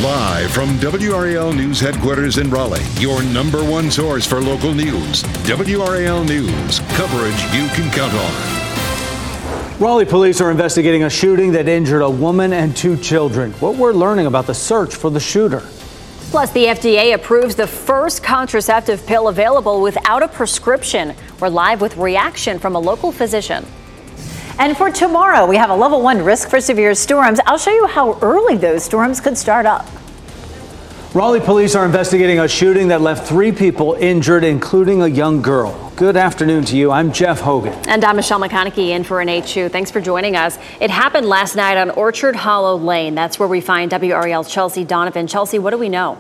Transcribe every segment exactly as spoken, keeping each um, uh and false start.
Live from W R A L News headquarters in Raleigh, your number one source for local news. W R A L News, coverage you can count on. Raleigh police are investigating a shooting that injured a woman and two children. What we're learning about the search for the shooter. Plus, the F D A approves the first contraceptive pill available without a prescription. We're live with reaction from a local physician. And for tomorrow, we have a level one risk for severe storms. I'll show you how early those storms could start up. Raleigh police are investigating a shooting that left three people injured, including a young girl. Good afternoon to you. I'm Jeff Hogan. And I'm Michelle McConaughey in for an H two. Thanks for joining us. It happened last night on Orchard Hollow Lane. That's where we find W R A L's Chelsea Donovan. Chelsea, what do we know?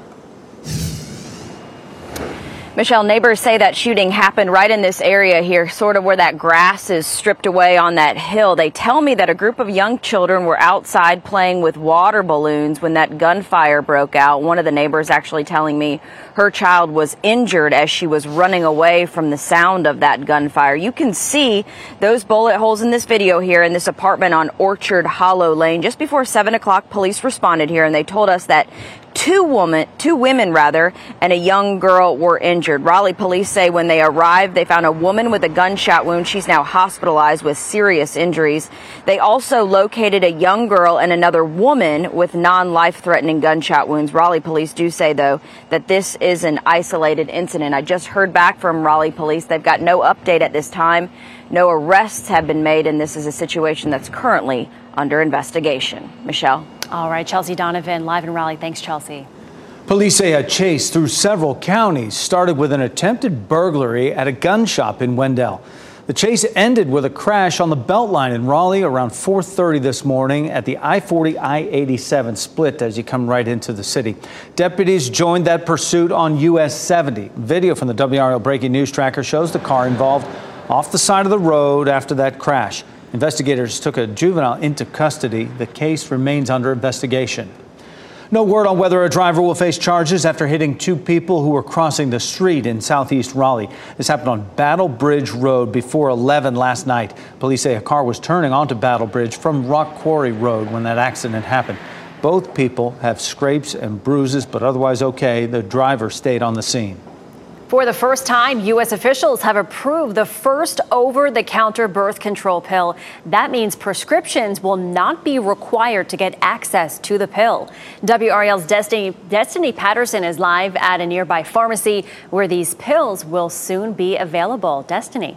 Michelle, neighbors say that shooting happened right in this area here, sort of where that grass is stripped away on that hill. They tell me that a group of young children were outside playing with water balloons when that gunfire broke out. One of the neighbors actually telling me her child was injured as she was running away from the sound of that gunfire. You can see those bullet holes in this video here in this apartment on Orchard Hollow Lane. Just before seven o'clock, police responded here and they told us that Two women, two women rather, and a young girl were injured. Raleigh police say when they arrived, they found a woman with a gunshot wound. She's now hospitalized with serious injuries. They also located a young girl and another woman with non-life-threatening gunshot wounds. Raleigh police do say, though, that this is an isolated incident. I just heard back from Raleigh police. They've got no update at this time. No arrests have been made, and this is a situation that's currently under investigation. Michelle? All right, Chelsea Donovan, live in Raleigh. Thanks, Chelsea. Police say a chase through several counties started with an attempted burglary at a gun shop in Wendell. The chase ended with a crash on the Beltline in Raleigh around four thirty this morning at the I forty I eighty-seven split as you come right into the city. Deputies joined that pursuit on U S seventy. Video from the W R L Breaking News Tracker shows the car involved off the side of the road after that crash. Investigators took a juvenile into custody. The case remains under investigation. No word on whether a driver will face charges after hitting two people who were crossing the street in southeast Raleigh. This happened on Battle Bridge Road before eleven last night. Police say a car was turning onto Battle Bridge from Rock Quarry Road when that accident happened. Both people have scrapes and bruises, but otherwise okay. The driver stayed on the scene. For the first time, U S officials have approved the first over-the-counter birth control pill. That means prescriptions will not be required to get access to the pill. W R A L's Destiny, Destiny Patterson is live at a nearby pharmacy where these pills will soon be available. Destiny.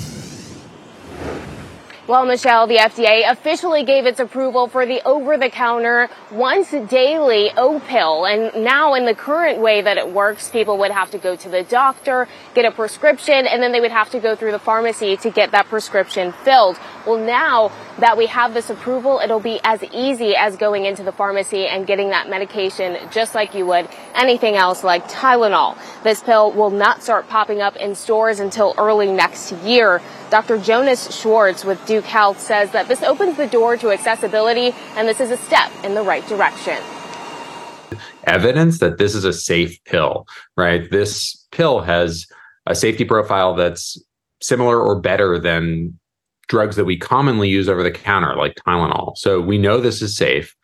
Well, Michelle, the F D A officially gave its approval for the over-the-counter once-daily O-pill. And now in the current way that it works, people would have to go to the doctor, get a prescription, and then they would have to go through the pharmacy to get that prescription filled. Well, now that we have this approval, it'll be as easy as going into the pharmacy and getting that medication just like you would anything else like Tylenol. This pill will not start popping up in stores until early next year. Doctor Jonas Schwartz with Duke Health says that this opens the door to accessibility, and this is a step in the right direction. Evidence that this is a safe pill, right? This pill has a safety profile that's similar or better than drugs that we commonly use over the counter, like Tylenol. So we know this is safe.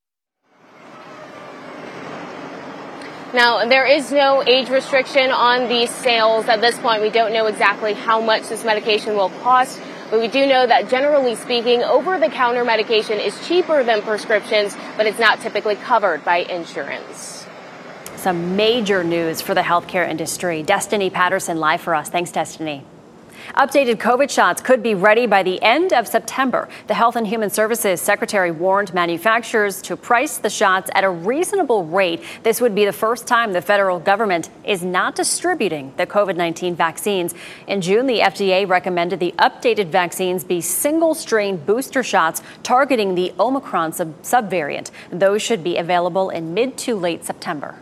Now, there is no age restriction on these sales at this point. We don't know exactly how much this medication will cost, but we do know that generally speaking, over-the-counter medication is cheaper than prescriptions, but it's not typically covered by insurance. Some major news for the healthcare industry. Destiny Patterson live for us. Thanks, Destiny. Updated COVID shots could be ready by the end of September. The Health and Human Services Secretary warned manufacturers to price the shots at a reasonable rate. This would be the first time the federal government is not distributing the COVID nineteen vaccines. In June, the F D A recommended the updated vaccines be single-strain booster shots targeting the Omicron sub- subvariant. Those should be available in mid to late September.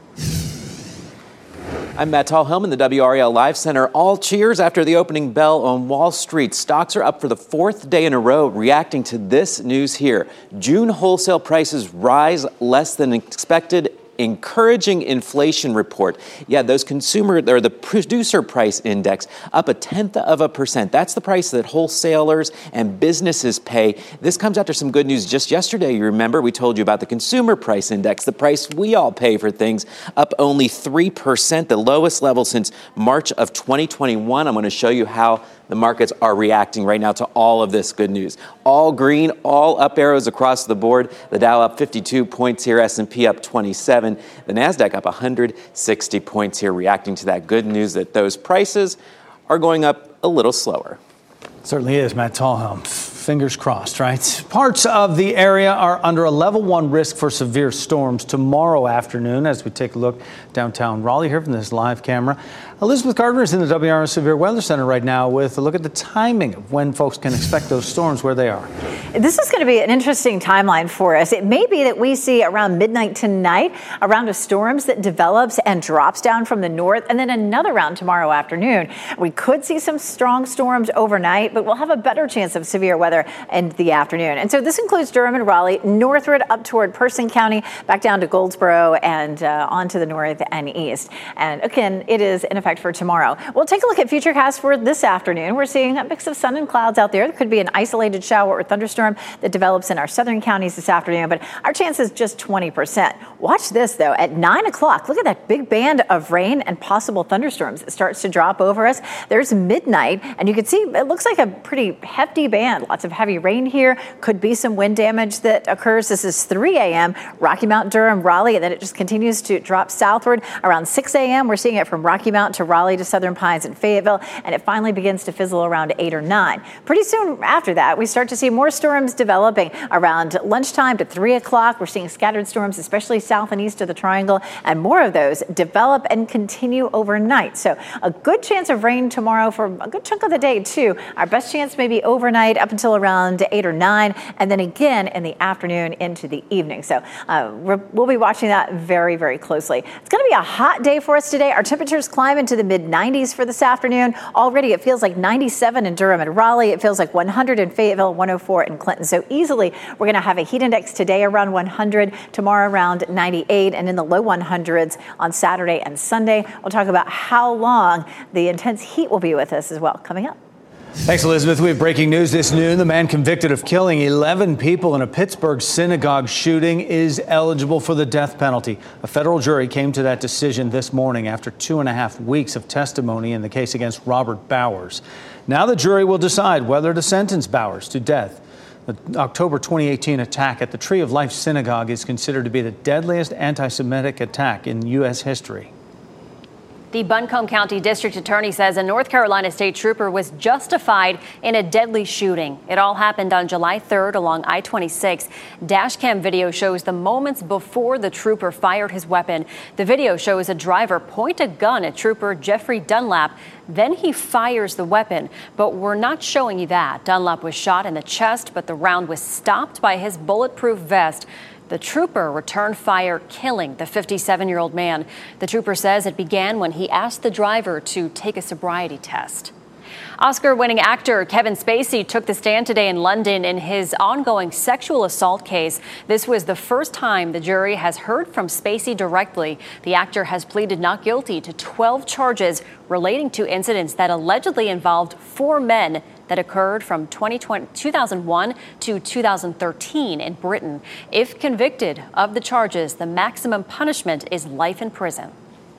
I'm Matt Tallhelm in the W R A L Live Center. All cheers after the opening bell on Wall Street. Stocks are up for the fourth day in a row, reacting to this news here. June wholesale prices rise less than expected encouraging inflation report. Yeah, those consumer or the producer price index up a tenth of a percent. That's the price that wholesalers and businesses pay. This comes after some good news just yesterday. You remember we told you about the consumer price index, the price we all pay for things, up only three percent, the lowest level since March of twenty twenty-one. I'm going to show you how the markets are reacting right now to all of this good news. All green, all up arrows across the board. The Dow up fifty-two points here, S and P up twenty-seven. The NASDAQ up one hundred sixty points here, reacting to that good news that those prices are going up a little slower. Certainly is, Matt Tallhelm. Fingers crossed, right? Parts of the area are under a level one risk for severe storms tomorrow afternoon as we take a look downtown Raleigh here from this live camera. Elizabeth Gardner is in the W R L Severe Weather Center right now with a look at the timing of when folks can expect those storms where they are. This is going to be an interesting timeline for us. It may be that we see around midnight tonight a round of storms that develops and drops down from the north, and then another round tomorrow afternoon. We could see some strong storms overnight, but we'll have a better chance of severe weather in the afternoon. And so this includes Durham and Raleigh, northward up toward Person County, back down to Goldsboro, and uh, on to the north and east. And again, it is in effect for tomorrow. We'll take a look at Futurecast for this afternoon. We're seeing a mix of sun and clouds out there. There could be an isolated shower or thunderstorm that develops in our southern counties this afternoon, but our chance is just twenty percent. Watch this, though. At nine o'clock, look at that big band of rain and possible thunderstorms that starts to drop over us. There's midnight, and you can see it looks like a pretty hefty band. Lots of heavy rain here. Could be some wind damage that occurs. This is three a.m. Rocky Mount, Durham, Raleigh, and then it just continues to drop southward. Around six a.m., we're seeing it from Rocky Mount to Raleigh to Southern Pines and Fayetteville, and it finally begins to fizzle around eight or nine. Pretty soon after that, we start to see more storms developing around lunchtime to three o'clock. We're seeing scattered storms, especially south and east of the Triangle, and more of those develop and continue overnight. So a good chance of rain tomorrow for a good chunk of the day, too. Our best chance may be overnight up until around eight or nine, and then again in the afternoon into the evening. So uh, we're, we'll be watching that very, very closely. It's going to be a hot day for us today. Our temperatures climb into the mid nineties for this afternoon. Already it feels like ninety-seven in Durham and Raleigh. It feels like one hundred in Fayetteville, one oh four in Clinton. So easily we're going to have a heat index today around one hundred, tomorrow around ninety-eight, and in the low hundreds on Saturday and Sunday. We'll talk about how long the intense heat will be with us as well coming up. Thanks, Elizabeth. We have breaking news this noon. The man convicted of killing eleven people in a Pittsburgh synagogue shooting is eligible for the death penalty. A federal jury came to that decision this morning after two and a half weeks of testimony in the case against Robert Bowers. Now the jury will decide whether to sentence Bowers to death. The October twenty eighteen attack at the Tree of Life Synagogue is considered to be the deadliest anti-Semitic attack in U S history. The Buncombe County District Attorney says a North Carolina state trooper was justified in a deadly shooting. It all happened on July third along I twenty-six. Dashcam video shows the moments before the trooper fired his weapon. The video shows a driver point a gun at trooper Jeffrey Dunlap. Then he fires the weapon. But we're not showing you that. Dunlap was shot in the chest, but the round was stopped by his bulletproof vest. The trooper returned fire, killing the fifty-seven-year-old man. The trooper says it began when he asked the driver to take a sobriety test. Oscar-winning actor Kevin Spacey took the stand today in London in his ongoing sexual assault case. This was the first time the jury has heard from Spacey directly. The actor has pleaded not guilty to twelve charges relating to incidents that allegedly involved four men that occurred from two thousand one to two thousand thirteen in Britain. If convicted of the charges, the maximum punishment is life in prison.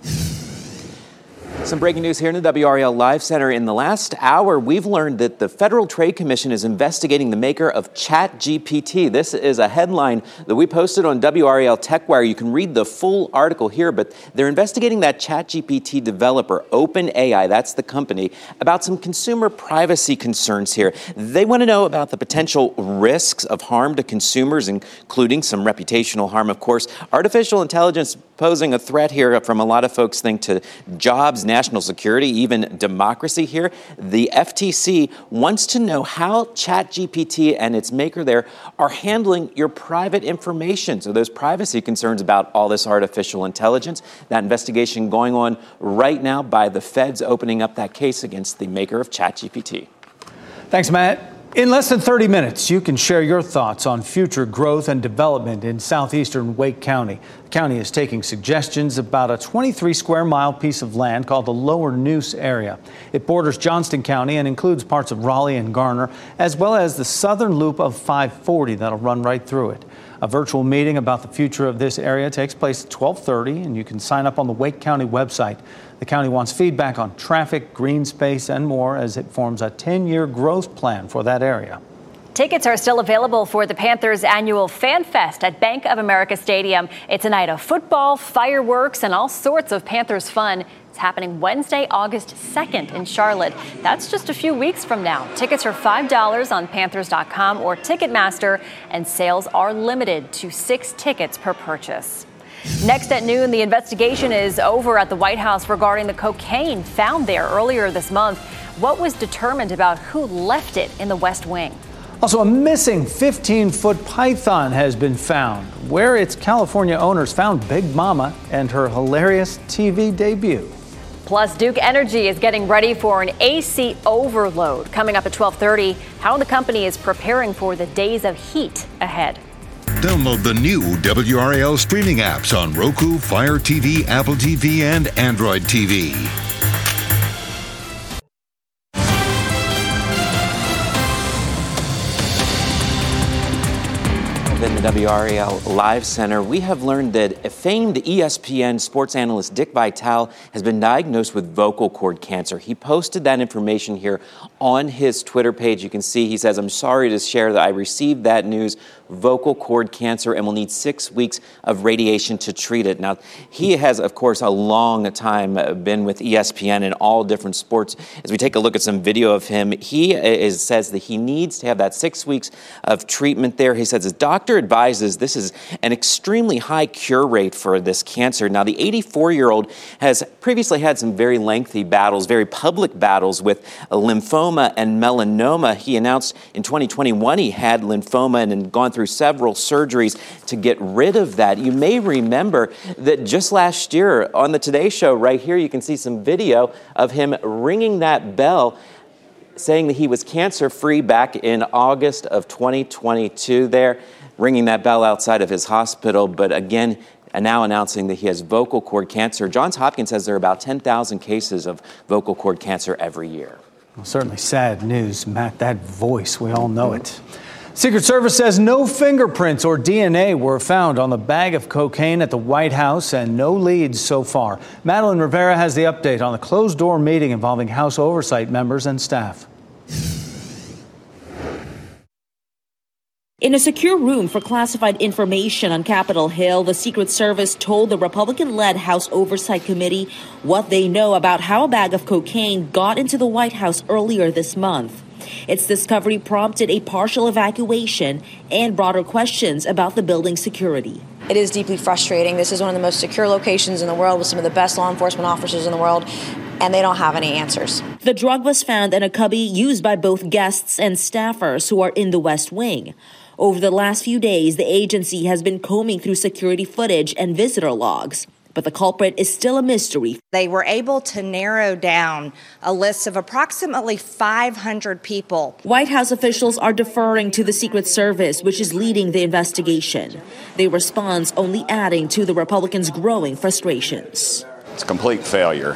Some breaking news here in the W R A L Live Center. In the last hour, we've learned that the Federal Trade Commission is investigating the maker of ChatGPT. This is a headline that we posted on W R A L TechWire. You can read the full article here, but they're investigating that ChatGPT developer, OpenAI, that's the company, about some consumer privacy concerns here. They want to know about the potential risks of harm to consumers, including some reputational harm, of course. Artificial intelligence posing a threat here from a lot of folks think to jobs, national security, even democracy here. The F T C wants to know how ChatGPT and its maker there are handling your private information. So those privacy concerns about all this artificial intelligence. That investigation going on right now by the feds opening up that case against the maker of ChatGPT. Thanks, Matt. In less than thirty minutes, you can share your thoughts on future growth and development in southeastern Wake County. The county is taking suggestions about a twenty-three square mile piece of land called the Lower Neuse area. It borders Johnston County and includes parts of Raleigh and Garner, as well as the southern loop of five forty that'll run right through it. A virtual meeting about the future of this area takes place at twelve thirty, and you can sign up on the Wake County website. The county wants feedback on traffic, green space, and more as it forms a ten-year growth plan for that area. Tickets are still available for the Panthers' annual Fan Fest at Bank of America Stadium. It's a night of football, fireworks, and all sorts of Panthers fun. It's happening Wednesday, August second in Charlotte. That's just a few weeks from now. Tickets are five dollars on Panthers dot com or Ticketmaster, and sales are limited to six tickets per purchase. Next at noon, the investigation is over at the White House regarding the cocaine found there earlier this month. What was determined about who left it in the West Wing? Also, a missing fifteen-foot python has been found, where its California owners found Big Mama and her hilarious T V debut. Plus, Duke Energy is getting ready for an A C overload. Coming up at twelve thirty, how the company is preparing for the days of heat ahead. Download the new W R A L streaming apps on Roku, Fire T V, Apple T V, and Android T V. In the W R A L Live Center, we have learned that a famed E S P N sports analyst Dick Vitale has been diagnosed with vocal cord cancer. He posted that information here on his Twitter page. You can see he says, "I'm sorry to share that I received that news, vocal cord cancer, and will need six weeks of radiation to treat it." Now, he has, of course, a long time been with E S P N in all different sports. As we take a look at some video of him, he is, says that he needs to have that six weeks of treatment there. He says his doctor advises this is an extremely high cure rate for this cancer. Now, the eighty-four-year-old has previously had some very lengthy battles, very public battles with lymphoma and melanoma. He announced in twenty twenty-one he had lymphoma and had gone through several surgeries to get rid of that. You may remember that just last year on the Today Show right here, you can see some video of him ringing that bell, saying that he was cancer-free back in August of twenty twenty-two there, ringing that bell outside of his hospital, but again, and now announcing that he has vocal cord cancer. Johns Hopkins says there are about ten thousand cases of vocal cord cancer every year. Well, certainly sad news, Matt. That voice, we all know it. Secret Service says no fingerprints or D N A were found on the bag of cocaine at the White House and no leads so far. Madeline Rivera has the update on the closed-door meeting involving House oversight members and staff. In a secure room for classified information on Capitol Hill, the Secret Service told the Republican-led House Oversight Committee what they know about how a bag of cocaine got into the White House earlier this month. Its discovery prompted a partial evacuation and broader questions about the building's security. It is deeply frustrating. This is one of the most secure locations in the world with some of the best law enforcement officers in the world, and they don't have any answers. The drug was found in a cubby used by both guests and staffers who are in the West Wing. Over the last few days, the agency has been combing through security footage and visitor logs, but the culprit is still a mystery. They were able to narrow down a list of approximately five hundred people. White House officials are deferring to the Secret Service, which is leading the investigation. Their response only adding to the Republicans' growing frustrations. It's a complete failure.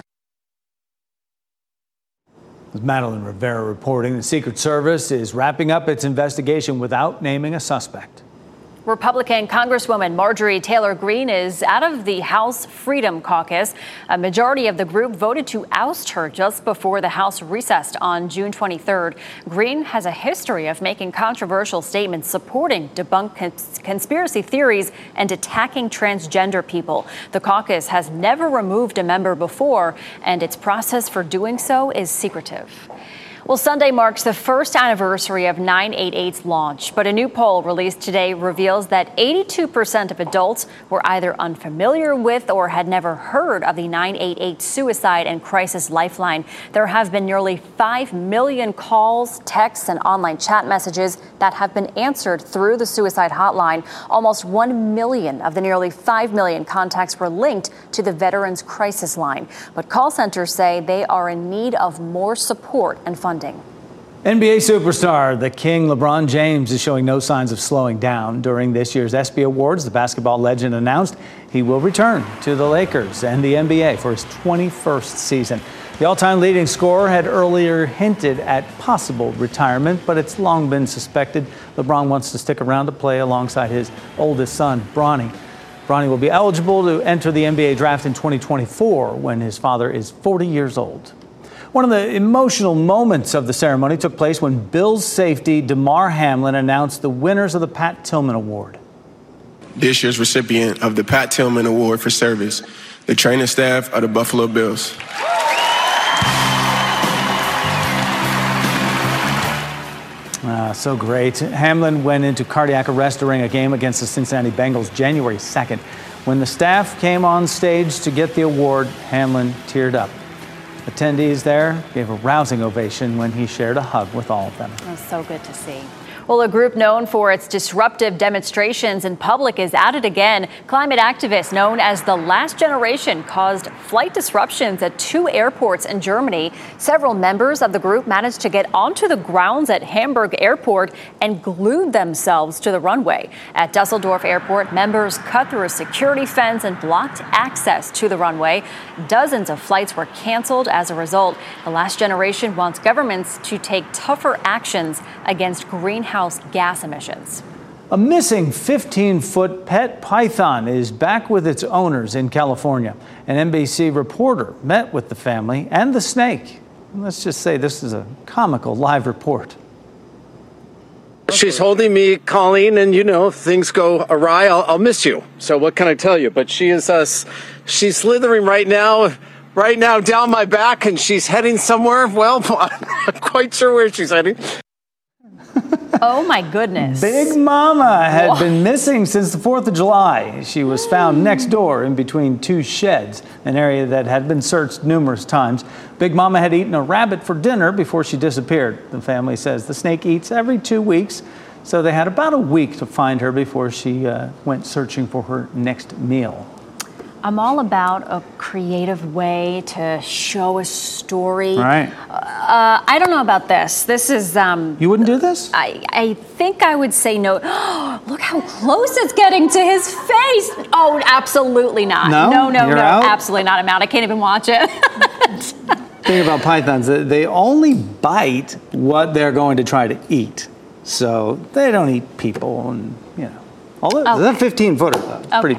Madeline Rivera reporting the Secret Service is wrapping up its investigation without naming a suspect. Republican Congresswoman Marjorie Taylor Greene is out of the House Freedom Caucus. A majority of the group voted to oust her just before the House recessed on June twenty-third. Greene has a history of making controversial statements supporting debunked cons- conspiracy theories and attacking transgender people. The caucus has never removed a member before, and its process for doing so is secretive. Well, Sunday marks the first anniversary of nine eight eight's launch, but a new poll released today reveals that eighty-two percent of adults were either unfamiliar with or had never heard of the nine eight eight Suicide and Crisis Lifeline. There have been nearly five million calls, texts, and online chat messages that have been answered through the suicide hotline. Almost one million of the nearly five million contacts were linked to the Veterans Crisis Line. But call centers say they are in need of more support and funding. N B A superstar, the King LeBron James, is showing no signs of slowing down. During this year's ESPY Awards, the basketball legend announced he will return to the Lakers and the N B A for his twenty-first season. The all-time leading scorer had earlier hinted at possible retirement, but it's long been suspected LeBron wants to stick around to play alongside his oldest son, Bronny. Bronny will be eligible to enter the N B A draft in twenty twenty-four when his father is forty years old. One of the emotional moments of the ceremony took place when Bills safety Damar Hamlin announced the winners of the Pat Tillman Award. This year's recipient of the Pat Tillman Award for Service, the training staff of the Buffalo Bills. Ah, so great. Hamlin went into cardiac arrest during a game against the Cincinnati Bengals January second. When the staff came on stage to get the award, Hamlin teared up. Attendees there gave a rousing ovation when he shared a hug with all of them. It was so good to see. Well, a group known for its disruptive demonstrations in public is at it again. Climate activists known as the Last Generation caused flight disruptions at two airports in Germany. Several members of the group managed to get onto the grounds at Hamburg Airport and glued themselves to the runway. At Dusseldorf Airport, members cut through a security fence and blocked access to the runway. Dozens of flights were canceled as a result. The Last Generation wants governments to take tougher actions against greenhouse gas emissions. A missing fifteen-foot pet python is back with its owners in California. An N B C reporter met with the family and the snake. Let's just say this is a comical live report. She's holding me, Colleen, and you know, if things go awry, I'll, I'll miss you. So what can I tell you? But she is us. Uh, she's slithering right now, right now down my back, and she's heading somewhere. Well, I'm not quite sure where she's heading. Oh, my goodness. Big Mama had Whoa. been missing since the fourth of July. She was found next door in between two sheds, an area that had been searched numerous times. Big Mama had eaten a rabbit for dinner before she disappeared. The family says the snake eats every two weeks, so they had about a week to find her before she uh, went searching for her next meal. I'm all about a creative way to show a story. Right. Uh, I don't know about this. This is... Um, you wouldn't do this? I, I think I would say no. Look how close it's getting to his face. Oh, absolutely not. No? No, no, You're no. out? Absolutely not. I'm out. I can't even watch it. Thing about pythons, they only bite what they're going to try to eat. So they don't eat people and, you know. Although, okay. That fifteen-footer, though. It's okay. pretty...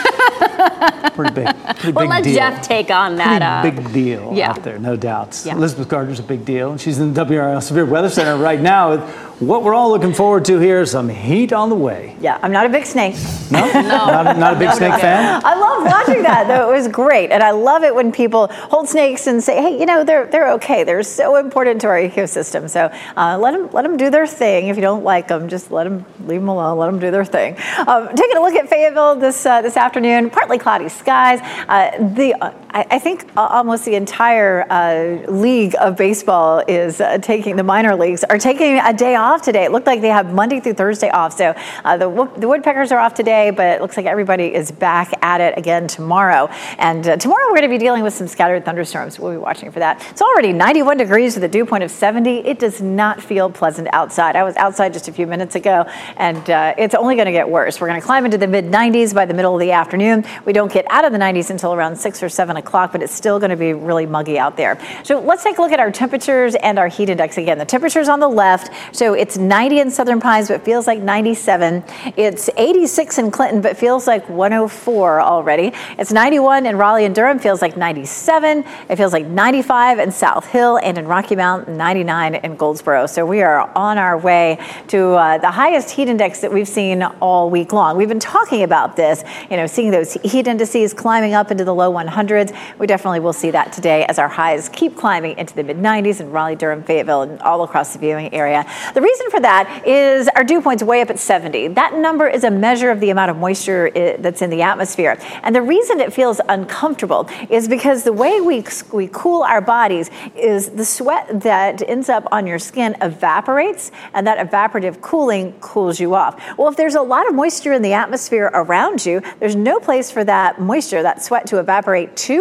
Pretty big, pretty well, big let deal. Jeff take on that. Pretty uh, big deal yeah. out there, no doubts. Yeah. Elizabeth Gardner's a big deal. She's in the W R L Severe Weather Center right now. What we're all looking forward to here is some heat on the way. Yeah, I'm not a big snake. No? no. Not, not a big no, snake no. fan? I love watching that, though. It was great. And I love it when people hold snakes and say, hey, you know, they're they're okay. They're so important to our ecosystem. So uh, let them, let them do their thing. If you don't like them, just let them, leave them alone. Let them do their thing. Um, taking a look at Fayetteville this uh, this afternoon, partly cloudy skies. Uh, the uh, I, I think almost the entire uh, league of baseball is uh, taking, the minor leagues are taking a day off today. It looked like they have Monday through Thursday off. So uh, the, the Woodpeckers are off today, but it looks like everybody is back at it again tomorrow. And uh, tomorrow we're going to be dealing with some scattered thunderstorms. We'll be watching for that. It's already ninety-one degrees with a dew point of seventy. It does not feel pleasant outside. I was outside just a few minutes ago, and uh, it's only going to get worse. We're going to climb into the mid nineties by the middle of the afternoon. We don't get out of the nineties until around six or seven o'clock, but it's still going to be really muggy out there. So let's take a look at our temperatures and our heat index again. The temperature's on the left, so it's ninety in Southern Pines, but feels like ninety-seven. It's eighty-six in Clinton, but feels like one oh four already. It's ninety-one in Raleigh and Durham, feels like ninety-seven. It feels like ninety-five in South Hill, and in Rocky Mount, ninety-nine in Goldsboro. So we are on our way to uh, the highest heat index that we've seen all week long. We've been talking about this, you know, seeing those heat indices climbing up into the low hundreds. We definitely will see that today as our highs keep climbing into the mid nineties in Raleigh, Durham, Fayetteville, and all across the viewing area. The reason for that is our dew point's way up at seventy. That number is a measure of the amount of moisture that's in the atmosphere. And the reason it feels uncomfortable is because the way we, we cool our bodies is the sweat that ends up on your skin evaporates, and that evaporative cooling cools you off. Well, if there's a lot of moisture in the atmosphere around you, there's no place for that moisture, that sweat to evaporate to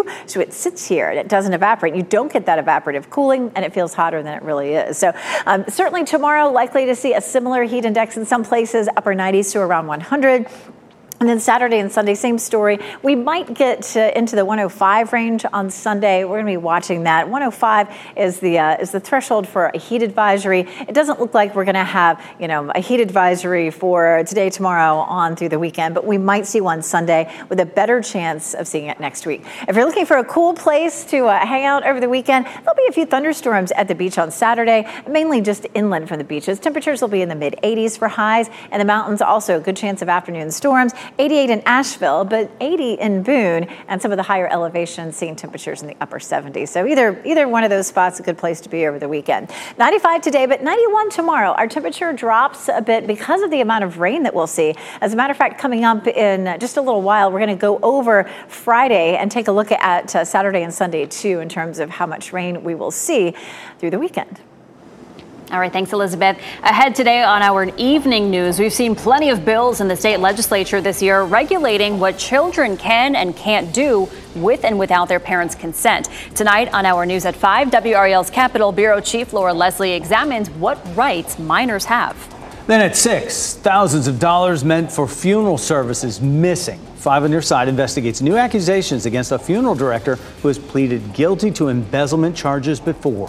two. So it sits here and it doesn't evaporate. You don't get that evaporative cooling, and it feels hotter than it really is. So um, certainly tomorrow, likely to see a similar heat index in some places, upper nineties to around one hundred. And then Saturday and Sunday, same story. We might get uh, into the one oh five range on Sunday. We're going to be watching that. one oh five is the uh, is the threshold for a heat advisory. It doesn't look like we're going to have, you know, a heat advisory for today, tomorrow, on through the weekend, but we might see one Sunday with a better chance of seeing it next week. If you're looking for a cool place to uh, hang out over the weekend, there'll be a few thunderstorms at the beach on Saturday, mainly just inland from the beaches. Temperatures will be in the mid eighties for highs, and the mountains also a good chance of afternoon storms. eighty-eight in Asheville, but eighty in Boone, and some of the higher elevations seeing temperatures in the upper seventies. So either either one of those spots a good place to be over the weekend. ninety-five today, but ninety-one tomorrow. Our temperature drops a bit because of the amount of rain that we'll see. As a matter of fact, coming up in just a little while, we're going to go over Friday and take a look at uh, Saturday and Sunday too in terms of how much rain we will see through the weekend. All right, thanks, Elizabeth. Ahead today on our evening news, we've seen plenty of bills in the state legislature this year regulating what children can and can't do with and without their parents' consent. Tonight on our News at five, W R A L's Capitol Bureau Chief Laura Leslie examines what rights minors have. Then at six, thousands of dollars meant for funeral services missing. Five on Your Side investigates new accusations against a funeral director who has pleaded guilty to embezzlement charges before.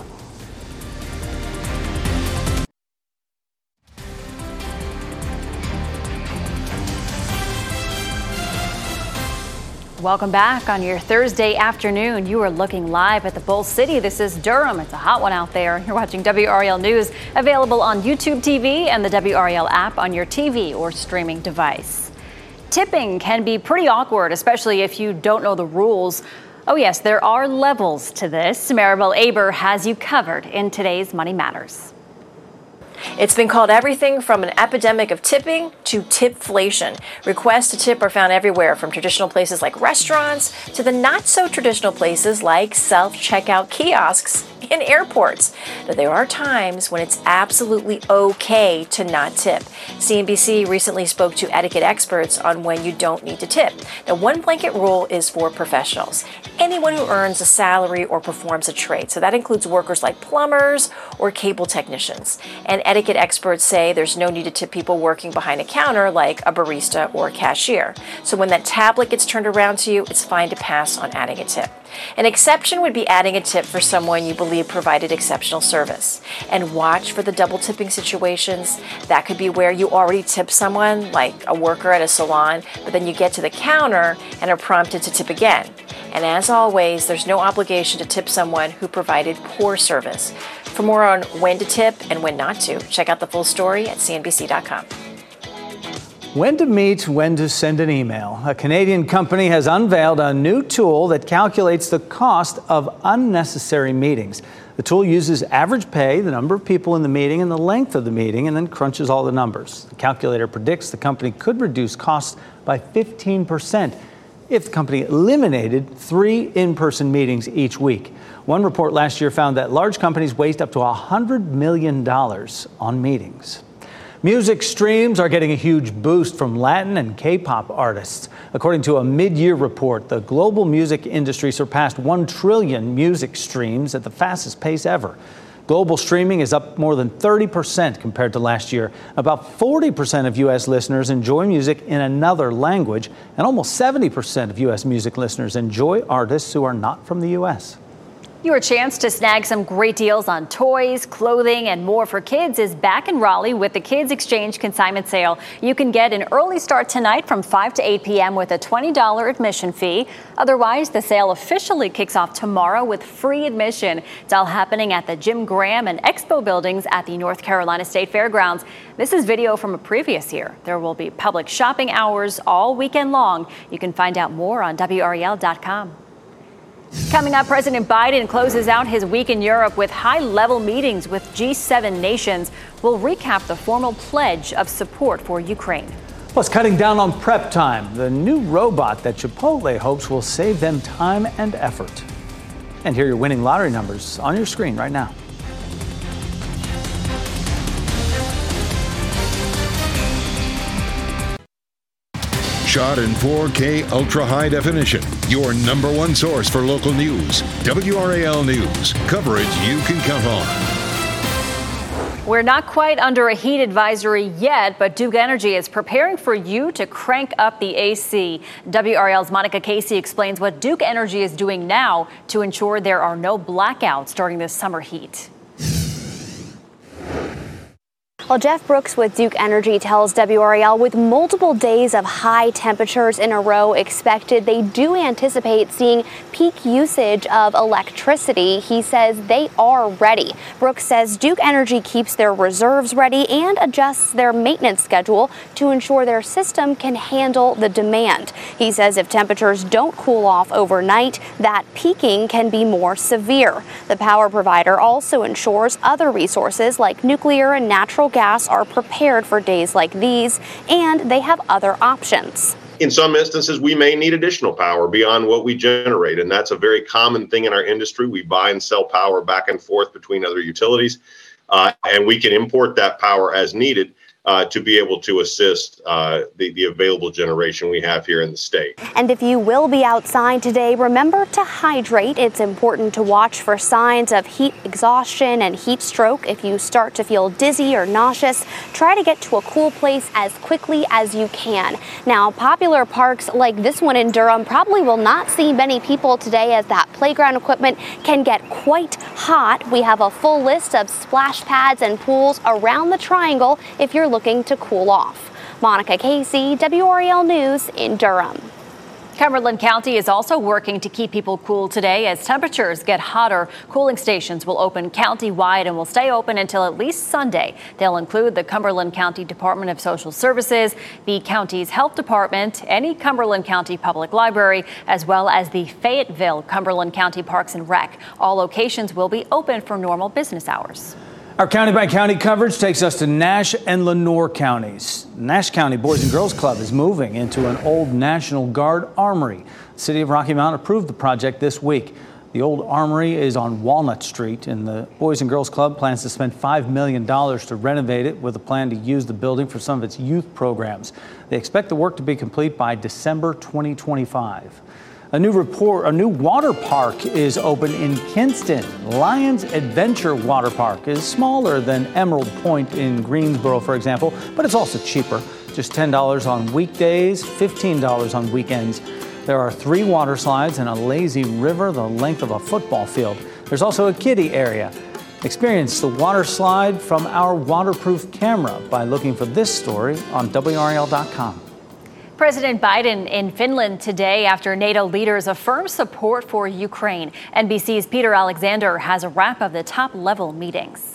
Welcome back on your Thursday afternoon. You are looking live at the Bull City. This is Durham. It's a hot one out there. You're watching W R A L News, available on YouTube T V and the W R A L app on your T V or streaming device. Tipping can be pretty awkward, especially if you don't know the rules. Oh yes, there are levels to this. Maribel Aber has you covered in today's Money Matters. It's been called everything from an epidemic of tipping to tipflation. Requests to tip are found everywhere, from traditional places like restaurants to the not-so-traditional places like self-checkout kiosks in airports. But there are times when it's absolutely okay to not tip. C N B C recently spoke to etiquette experts on when you don't need to tip. Now, one blanket rule is for professionals. Anyone who earns a salary or performs a trade. So that includes workers like plumbers or cable technicians. And etiquette experts say there's no need to tip people working behind a counter like a barista or a cashier. So when that tablet gets turned around to you, it's fine to pass on adding a tip. An exception would be adding a tip for someone you believe provided exceptional service. And watch for the double tipping situations. That could be where you already tip someone, like a worker at a salon, but then you get to the counter and are prompted to tip again. And as always, there's no obligation to tip someone who provided poor service. For more on when to tip and when not to, check out the full story at C N B C dot com. When to meet, when to send an email. A Canadian company has unveiled a new tool that calculates the cost of unnecessary meetings. The tool uses average pay, the number of people in the meeting, and the length of the meeting, and then crunches all the numbers. The calculator predicts the company could reduce costs by fifteen percent if the company eliminated three in-person meetings each week. One report last year found that large companies waste up to one hundred million dollars on meetings. Music streams are getting a huge boost from Latin and K-pop artists. According to a mid-year report, the global music industry surpassed one trillion music streams at the fastest pace ever. Global streaming is up more than thirty percent compared to last year. About forty percent of U S listeners enjoy music in another language, and almost seventy percent of U S music listeners enjoy artists who are not from the U S. Your chance to snag some great deals on toys, clothing, and more for kids is back in Raleigh with the Kids Exchange Consignment Sale. You can get an early start tonight from five to eight p.m. with a twenty dollars admission fee. Otherwise, the sale officially kicks off tomorrow with free admission. It's all happening at the Jim Graham and Expo buildings at the North Carolina State Fairgrounds. This is video from a previous year. There will be public shopping hours all weekend long. You can find out more on W R A L dot com. Coming up, President Biden closes out his week in Europe with high-level meetings with G seven nations. We'll recap the formal pledge of support for Ukraine. Plus, cutting down on prep time, the new robot that Chipotle hopes will save them time and effort. And here are your winning lottery numbers on your screen right now. shot in four K ultra high definition. Your number one source for local news. W R A L News. Coverage you can count on. We're not quite under a heat advisory yet, but Duke Energy is preparing for you to crank up the A C. W R A L's Monica Casey explains what Duke Energy is doing now to ensure there are no blackouts during this summer heat. Well, Jeff Brooks with Duke Energy tells W R A L with multiple days of high temperatures in a row expected, they do anticipate seeing peak usage of electricity. He says they are ready. Brooks says Duke Energy keeps their reserves ready and adjusts their maintenance schedule to ensure their system can handle the demand. He says if temperatures don't cool off overnight, that peaking can be more severe. The power provider also ensures other resources like nuclear and natural gas are prepared for days like these, and they have other options. In some instances, we may need additional power beyond what we generate, and that's a very common thing in our industry. We buy and sell power back and forth between other utilities, uh, and we can import that power as needed uh, to be able to assist uh, the, the available generation we have here in the state. And if you will be outside today, remember to hydrate. It's important to watch for signs of heat exhaustion and heat stroke. If you start to feel dizzy or nauseous, try to get to a cool place as quickly as you can. Now, popular parks like this one in Durham probably will not see many people today as that playground equipment can get quite hot. We have a full list of splash pads and pools around the triangle if you're looking to cool off. Monica Casey, W R A L News in Durham. Cumberland County is also working to keep people cool today as temperatures get hotter. Cooling stations will open county-wide and will stay open until at least Sunday. They'll include the Cumberland County Department of Social Services, the county's health department, any Cumberland County Public Library, as well as the Fayetteville Cumberland County Parks and Rec. All locations will be open for normal business hours. Our county-by-county coverage takes us to Nash and Lenoir counties. Nash County Boys and Girls Club is moving into an old National Guard armory. The city of Rocky Mount approved the project this week. The old armory is on Walnut Street, and the Boys and Girls Club plans to spend five million dollars to renovate it with a plan to use the building for some of its youth programs. They expect the work to be complete by December twenty twenty-five. A new report, a new water park is open in Kinston. Lions Adventure Water Park is smaller than Emerald Point in Greensboro, for example, but it's also cheaper. Just ten dollars on weekdays, fifteen dollars on weekends. There are three water slides and a lazy river the length of a football field. There's also a kiddie area. Experience the water slide from our waterproof camera by looking for this story on W R A L dot com. President Biden in Finland today after NATO leaders affirm support for Ukraine. N B C's Peter Alexander has a wrap of the top-level meetings.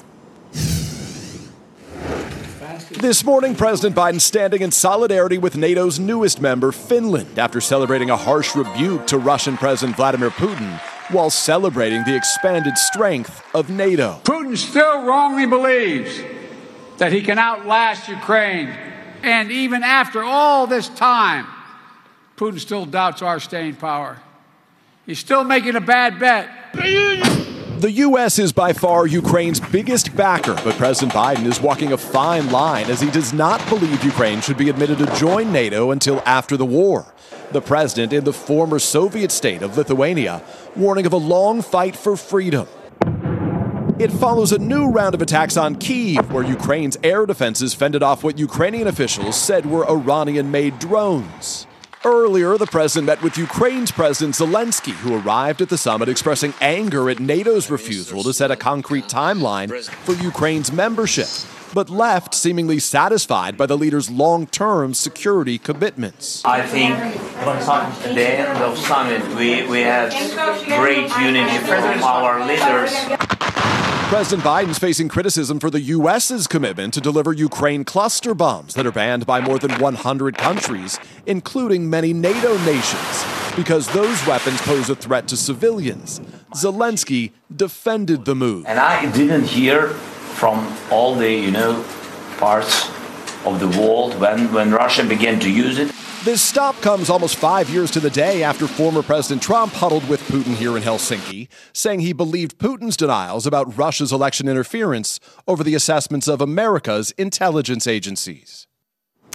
This morning, President Biden standing in solidarity with NATO's newest member, Finland, after celebrating a harsh rebuke to Russian President Vladimir Putin while celebrating the expanded strength of NATO. Putin still wrongly believes that he can outlast Ukraine. And even after all this time, Putin still doubts our staying power. He's still making a bad bet. The U S is by far Ukraine's biggest backer, but President Biden is walking a fine line as he does not believe Ukraine should be admitted to join NATO until after the war. The president in the former Soviet state of Lithuania warning of a long fight for freedom. It follows a new round of attacks on Kyiv, where Ukraine's air defenses fended off what Ukrainian officials said were Iranian-made drones. Earlier, the president met with Ukraine's President Zelensky, who arrived at the summit expressing anger at NATO's refusal to set a concrete timeline for Ukraine's membership, but left seemingly satisfied by the leader's long-term security commitments. I think at the end of the summit, we, we had great unity from our leaders. President Biden's facing criticism for the U S's commitment to deliver Ukraine cluster bombs that are banned by more than one hundred countries, including many NATO nations, because those weapons pose a threat to civilians. Zelensky defended the move. And I didn't hear from all the, you know, parts of the world when, when Russia began to use it. This stop comes almost five years to the day after former President Trump huddled with Putin here in Helsinki, saying he believed Putin's denials about Russia's election interference over the assessments of America's intelligence agencies.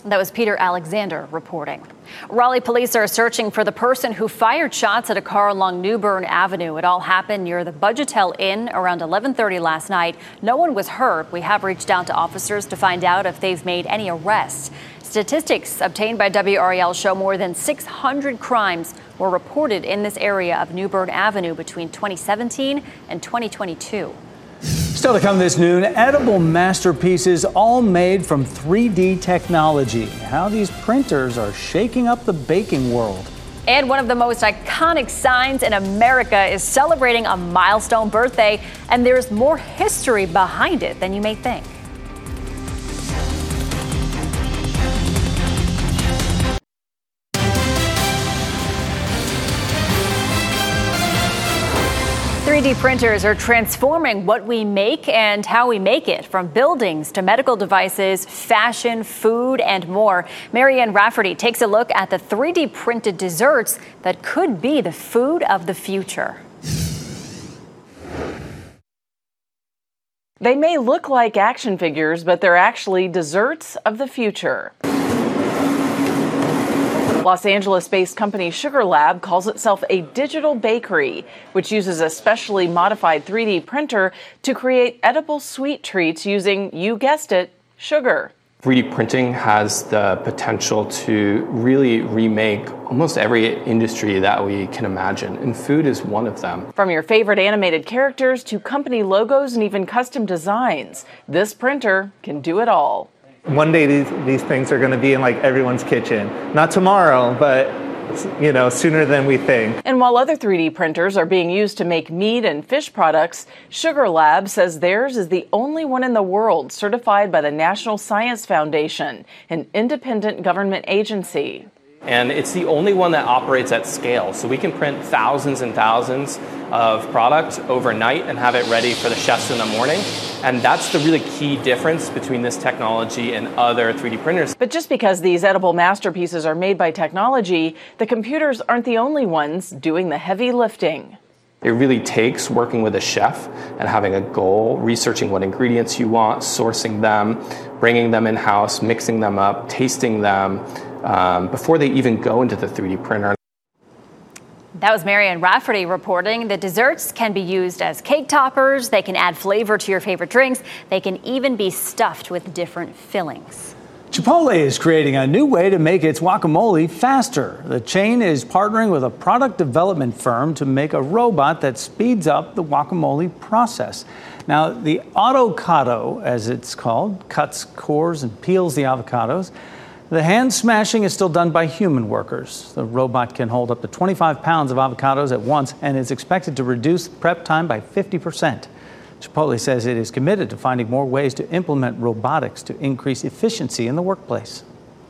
That was Peter Alexander reporting. Raleigh police are searching for the person who fired shots at a car along New Bern Avenue. It all happened near the Budgetel Inn around eleven thirty last night. No one was hurt. We have reached out to officers to find out if they've made any arrests. Statistics obtained by W R A L show more than six hundred crimes were reported in this area of New Bern Avenue between twenty seventeen and twenty twenty-two. Still to come this noon, edible masterpieces all made from three D technology. How these printers are shaking up the baking world. And one of the most iconic signs in America is celebrating a milestone birthday, and there's more history behind it than you may think. three D printers are transforming what we make and how we make it, from buildings to medical devices, fashion, food, and more. Marianne Rafferty takes a look at the three D printed desserts that could be the food of the future. They may look like action figures, but they're actually desserts of the future. Los Angeles-based company Sugar Lab calls itself a digital bakery, which uses a specially modified three D printer to create edible sweet treats using, you guessed it, sugar. three D printing has the potential to really remake almost every industry that we can imagine, and food is one of them. From your favorite animated characters to company logos and even custom designs, this printer can do it all. One day these, these things are going to be in like everyone's kitchen. Not tomorrow, but you know, sooner than we think. And while other three D printers are being used to make meat and fish products, Sugar Lab says theirs is the only one in the world certified by the National Science Foundation, an independent government agency. And it's the only one that operates at scale. So we can print thousands and thousands of product overnight and have it ready for the chefs in the morning. And that's the really key difference between this technology and other three D printers. But just because these edible masterpieces are made by technology, the computers aren't the only ones doing the heavy lifting. It really takes working with a chef and having a goal, researching what ingredients you want, sourcing them, bringing them in-house, mixing them up, tasting them, Um, before they even go into the three D printer. That was Marianne Rafferty reporting. The desserts can be used as cake toppers. They can add flavor to your favorite drinks. They can even be stuffed with different fillings. Chipotle is creating a new way to make its guacamole faster. The chain is partnering with a product development firm to make a robot that speeds up the guacamole process. Now, the Autocado, as it's called, cuts, cores, and peels the avocados. The hand smashing is still done by human workers. The robot can hold up to twenty-five pounds of avocados at once and is expected to reduce prep time by fifty percent. Chipotle says it is committed to finding more ways to implement robotics to increase efficiency in the workplace.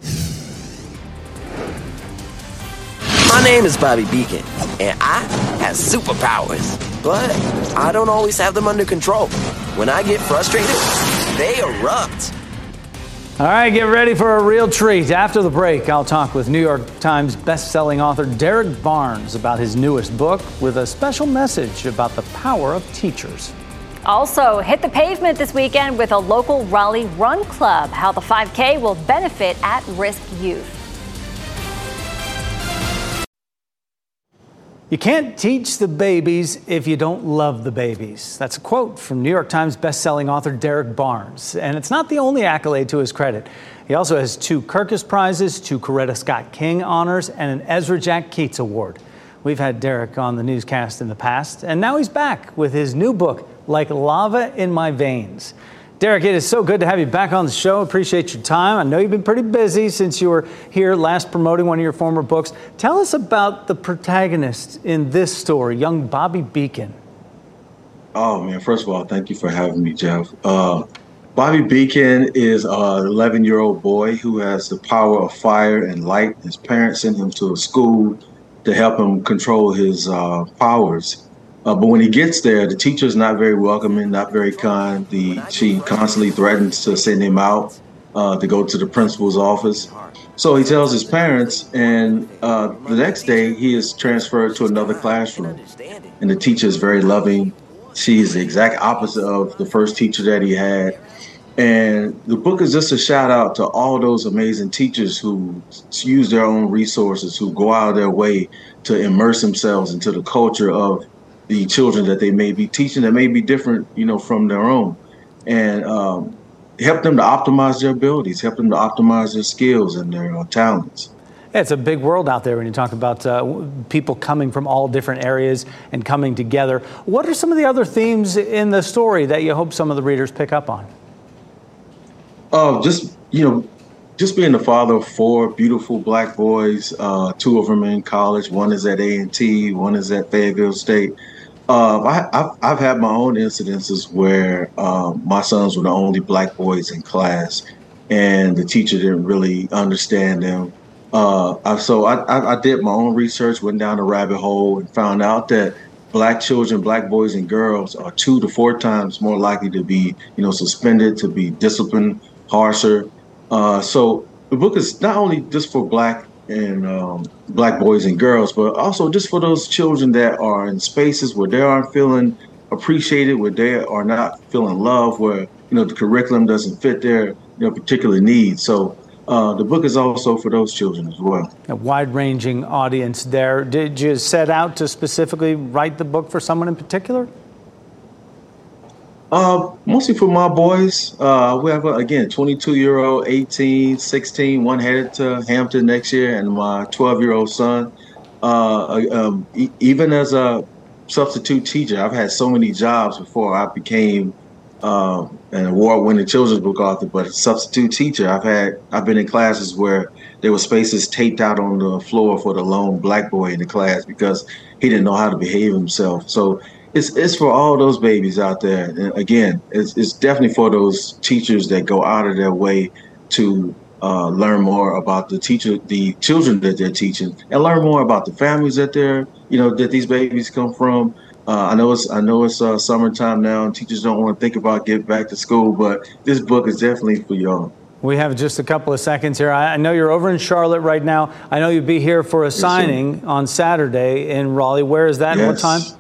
My name is Bobby Beacon, and I have superpowers, but I don't always have them under control. When I get frustrated, they erupt. All right, get ready for a real treat. After the break, I'll talk with New York Times best-selling author Derrick Barnes about his newest book with a special message about the power of teachers. Also, hit the pavement this weekend with a local Raleigh Run Club, how the five K will benefit at-risk youth. You can't teach the babies if you don't love the babies. That's a quote from New York Times best-selling author Derrick Barnes. And it's not the only accolade to his credit. He also has two Kirkus Prizes, two Coretta Scott King honors, and an Ezra Jack Keats Award. We've had Derrick on the newscast in the past, and now he's back with his new book, Like Lava in My Veins. Derrick, it is so good to have you back on the show. Appreciate your time. I know you've been pretty busy since you were here last promoting one of your former books. Tell us about the protagonist in this story, young Bobby Beacon. Oh, man, first of all, thank you for having me, Jeff. Uh, Bobby Beacon is an eleven-year-old boy who has the power of fire and light. His parents sent him to a school to help him control his uh, powers. Uh, but when he gets there, the teacher's not very welcoming, not very kind. The, she constantly threatens to send him out uh, to go to the principal's office. So he tells his parents, and uh, the next day he is transferred to another classroom. And the teacher is very loving. She is the exact opposite of the first teacher that he had. And the book is just a shout out to all those amazing teachers who use their own resources, who go out of their way to immerse themselves into the culture of the children that they may be teaching that may be different, you know, from their own, and um, help them to optimize their abilities, help them to optimize their skills and their uh, talents. Yeah, it's a big world out there when you talk about uh, people coming from all different areas and coming together. What are some of the other themes in the story that you hope some of the readers pick up on? Oh, just, you know, just being the father of four beautiful black boys, uh, two of them in college. One is at A and T, one is at Fayetteville State. Uh, I, I've, I've had my own incidences where uh, my sons were the only black boys in class, and the teacher didn't really understand them. Uh, I, so I, I, I did my own research, went down the rabbit hole, and found out that black children, black boys and girls, are two to four times more likely to be, you know, suspended, to be disciplined harsher. Uh, so the book is not only just for black and um, black boys and girls, but also just for those children that are in spaces where they aren't feeling appreciated, where they are not feeling love, where, you know, the curriculum doesn't fit their, you know, particular needs. So uh, the book is also for those children as well. A wide-ranging audience there. Did you set out to specifically write the book for someone in particular? Uh, mostly for my boys. Uh, we have, uh, again, twenty-two-year-old, eighteen, sixteen, one headed to Hampton next year, and my twelve-year-old son. Uh, um, e- even as a substitute teacher, I've had so many jobs before I became uh, an award-winning children's book author, but a substitute teacher, I've had, I've been in classes where there were spaces taped out on the floor for the lone black boy in the class because he didn't know how to behave himself. So It's it's for all those babies out there. And again, it's, it's definitely for those teachers that go out of their way to uh, learn more about the teacher, the children that they're teaching, and learn more about the families that they're, you know, that these babies come from. Uh, I know it's I know it's uh, summertime now, and teachers don't want to think about getting back to school, but this book is definitely for y'all. We have just a couple of seconds here. I know you're over in Charlotte right now. I know you'll be here for a yes, signing sir. on Saturday in Raleigh. Where is that? Yes. And what time?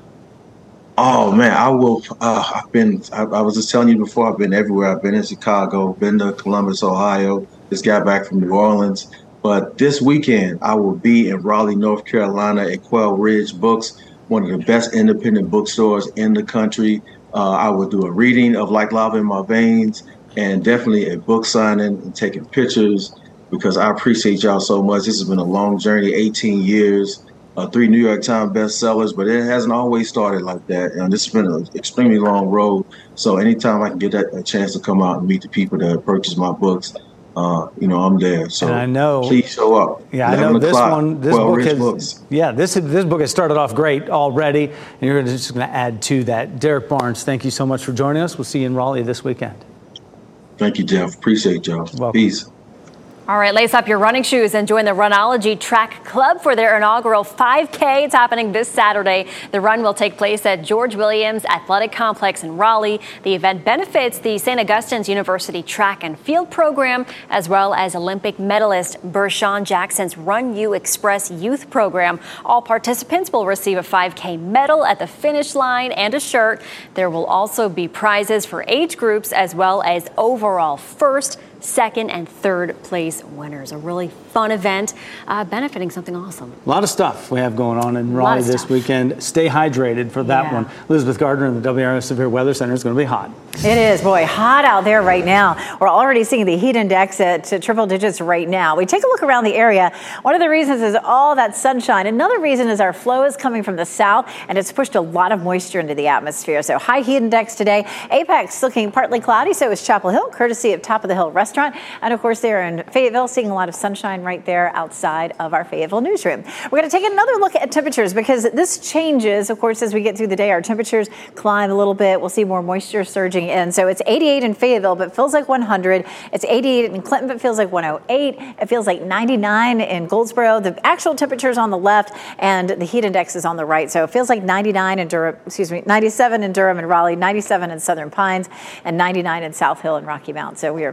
Oh man, I will. Uh, I've been. I, I was just telling you before. I've been everywhere. I've been in Chicago, been to Columbus, Ohio. Just got back from New Orleans. But this weekend, I will be in Raleigh, North Carolina, at Quail Ridge Books, one of the best independent bookstores in the country. Uh, I will do a reading of Like Lava in My Veins, and definitely a book signing and taking pictures, because I appreciate y'all so much. This has been a long journey, eighteen years. Uh, three New York Times bestsellers, but it hasn't always started like that. And this has been an extremely long road. So anytime I can get that, a chance to come out and meet the people that purchase my books, uh, you know, I'm there. So and I know, please show up. Yeah, I know this one. This book has. Books. Yeah, this this book has started off great already, and you're just going to add to that. Derek Barnes, thank you so much for joining us. We'll see you in Raleigh this weekend. Thank you, Jeff. Appreciate y'all. Welcome. Peace. All right, lace up your running shoes and join the Runology Track Club for their inaugural five K. It's happening this Saturday. The run will take place at George Williams Athletic Complex in Raleigh. The event benefits the Saint Augustine's University Track and Field Program, as well as Olympic medalist Bershawn Jackson's Run U Express Youth Program. All participants will receive a five K medal at the finish line and a shirt. There will also be prizes for age groups, as well as overall first, second, and third place winners. A really fun event uh, benefiting something awesome. A lot of stuff we have going on in Raleigh this weekend. Stay hydrated for that yeah. one. Elizabeth Gardner in the W R S Severe Weather Center is going to be hot. It is, boy, hot out there right now. We're already seeing the heat index at triple digits right now. We take a look around the area. One of the reasons is all that sunshine. Another reason is our flow is coming from the south, and it's pushed a lot of moisture into the atmosphere. So high heat index today. Apex looking partly cloudy, so is Chapel Hill, courtesy of Top of the Hill Restaurant. And of course, there in Fayetteville, seeing a lot of sunshine right there outside of our Fayetteville newsroom. We're going to take another look at temperatures, because this changes, of course, as we get through the day. Our temperatures climb a little bit. We'll see more moisture surging in. So it's eighty-eight in Fayetteville, but feels like one hundred. It's eighty-eight in Clinton, but feels like one oh eight. It feels like ninety-nine in Goldsboro. The actual temperature is on the left, and the heat index is on the right. So it feels like ninety-nine in Durham, excuse me, ninety-seven in Durham and Raleigh, ninety-seven in Southern Pines, and ninety-nine in South Hill and Rocky Mount. So we are getting ready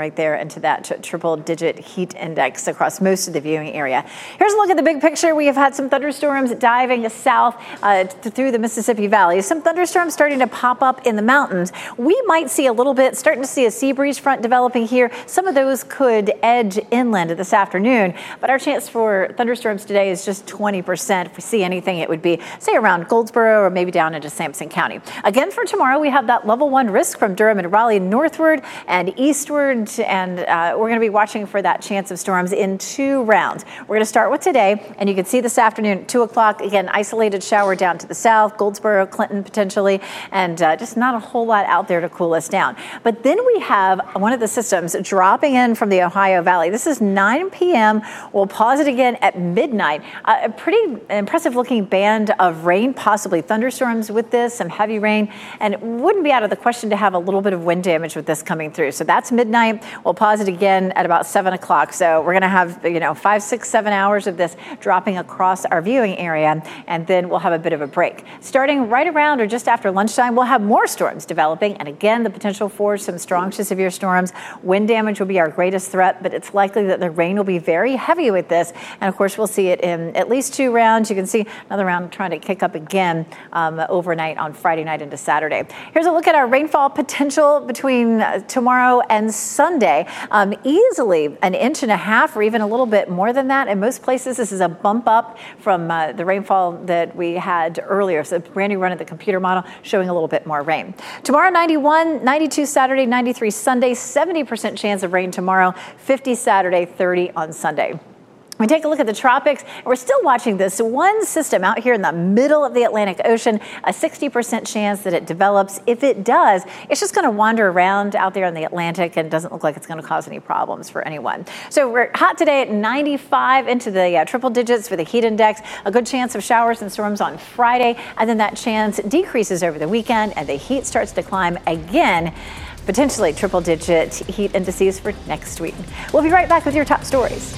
right there into that t- triple digit heat index across most of the viewing area. Here's a look at the big picture. We have had some thunderstorms diving south uh, th- through the Mississippi Valley. Some thunderstorms starting to pop up in the mountains. We might see a little bit, starting to see a sea breeze front developing here. Some of those could edge inland this afternoon, but our chance for thunderstorms today is just twenty percent. If we see anything, it would be, say, around Goldsboro or maybe down into Sampson County. Again, for tomorrow, we have that level one risk from Durham and Raleigh northward and eastward, and uh, we're going to be watching for that chance of storms in two rounds. We're going to start with today, and you can see this afternoon at two o'clock, again, isolated shower down to the south, Goldsboro, Clinton potentially, and uh, just not a whole lot out there to cool us down. But then we have one of the systems dropping in from the Ohio Valley. This is nine p.m. We'll pause it again at midnight. Uh, a pretty impressive looking band of rain, possibly thunderstorms with this, some heavy rain, and it wouldn't be out of the question to have a little bit of wind damage with this coming through. So that's midnight. We'll pause it again at about seven o'clock. So we're going to have, you know, five, six, seven hours of this dropping across our viewing area, and then we'll have a bit of a break. Starting right around or just after lunchtime, we'll have more storms developing, and again, the potential for some strong to severe storms. Wind damage will be our greatest threat, but it's likely that the rain will be very heavy with this, and of course, we'll see it in at least two rounds. You can see another round trying to kick up again um, overnight on Friday night into Saturday. Here's a look at our rainfall potential between uh, tomorrow and Sunday. Um, easily an inch and a half or even a little bit more than that. In most places, this is a bump up from uh, the rainfall that we had earlier. So brand new run of the computer model showing a little bit more rain. Tomorrow, ninety-one, ninety-two Saturday, ninety-three Sunday, seventy percent chance of rain tomorrow, fifty Saturday, thirty on Sunday. We take a look at the tropics, and we're still watching this one system out here in the middle of the Atlantic Ocean, a sixty percent chance that it develops. If it does, it's just going to wander around out there in the Atlantic and doesn't look like it's going to cause any problems for anyone. So we're hot today at ninety-five into the uh, triple digits for the heat index, a good chance of showers and storms on Friday, and then that chance decreases over the weekend and the heat starts to climb again. Potentially triple digit heat indices for next week. We'll be right back with your top stories.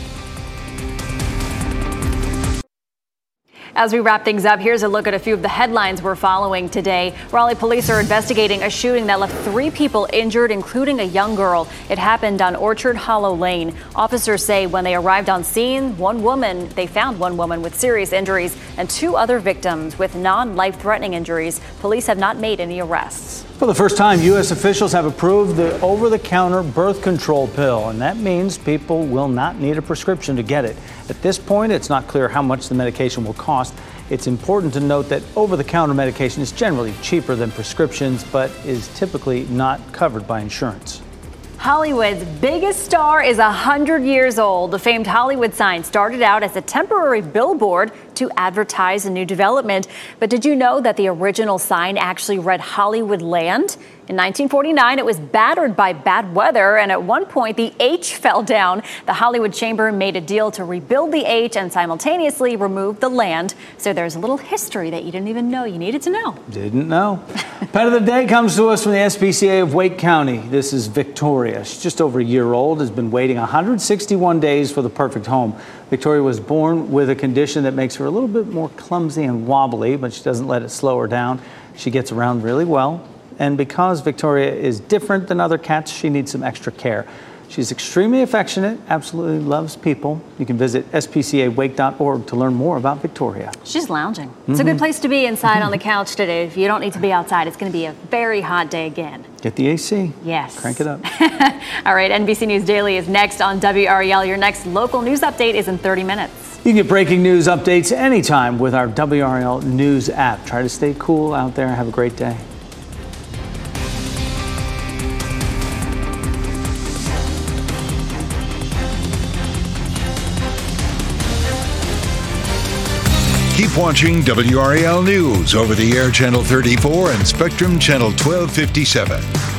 As we wrap things up, here's a look at a few of the headlines we're following today. Raleigh police are investigating a shooting that left three people injured, including a young girl. It happened on Orchard Hollow Lane. Officers say when they arrived on scene, one woman, they found one woman with serious injuries and two other victims with non-life-threatening injuries. Police have not made any arrests. For the first time, U S officials have approved the over-the-counter birth control pill, and that means people will not need a prescription to get it. At this point, it's not clear how much the medication will cost. It's important to note that over-the-counter medication is generally cheaper than prescriptions, but is typically not covered by insurance. Hollywood's biggest star is one hundred years old. The famed Hollywood sign started out as a temporary billboard to advertise a new development. But did you know that the original sign actually read Hollywood Land? In nineteen forty-nine, it was battered by bad weather, and at one point, the H fell down. The Hollywood Chamber made a deal to rebuild the H and simultaneously remove the land. So there's a little history that you didn't even know you needed to know. Didn't know. Pet of the day comes to us from the S P C A of Wake County. This is Victoria. She's just over a year old, has been waiting one hundred sixty-one days for the perfect home. Victoria was born with a condition that makes her a little bit more clumsy and wobbly, but she doesn't let it slow her down. She gets around really well. And because Victoria is different than other cats, she needs some extra care. She's extremely affectionate, absolutely loves people. You can visit S P C A wake dot org to learn more about Victoria. She's lounging. Mm-hmm. It's a good place to be inside on the couch today. If you don't need to be outside, it's going to be a very hot day again. Get the A C. Yes. Crank it up. All right, N B C News Daily is next on W R E L. Your next local news update is in thirty minutes. You can get breaking news updates anytime with our W R E L News app. Try to stay cool out there. Have a great day. Keep watching W R E L News over the air channel thirty-four and Spectrum channel twelve fifty-seven.